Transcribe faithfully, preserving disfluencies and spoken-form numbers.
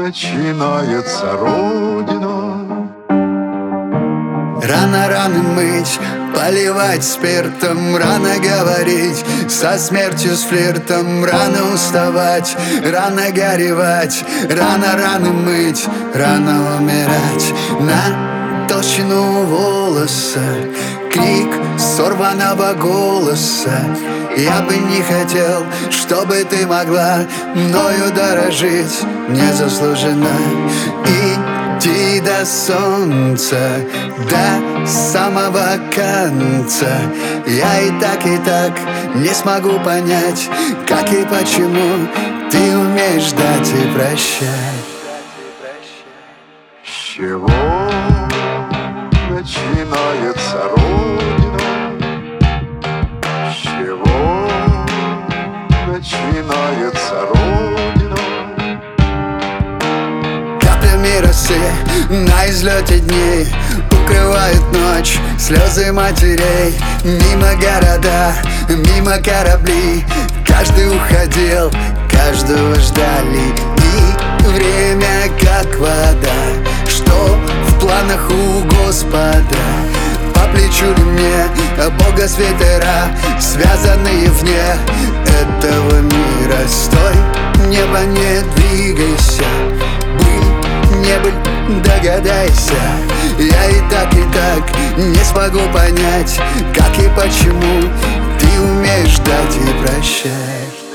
начинается Родина. Рано раны мыть, поливать спиртом, рано говорить со смертью, с флиртом, рано уставать, рано горевать, рано раны мыть, рано умирать. На толщину волоса крик сорванного голоса. Я бы не хотел, чтобы ты могла мною дорожить незаслуженно. Идти до солнца, до самого конца. Я и так, и так не смогу понять, как и почему ты умеешь ждать и прощать. С чего начинается Родина? С чего начинается Родина? Каплями росы на излете дней укрывают ночь слезы матерей. Мимо города, мимо корабли, каждый уходил, каждого ждали. И время как вода, что в планах у Господа. По плечу ли мне Бога свитера, связанные вне этого мира. Стой, небо, не двигайся, быль, не быль, догадайся. Я и так, и так не смогу понять, как и почему ты умеешь ждать и прощать.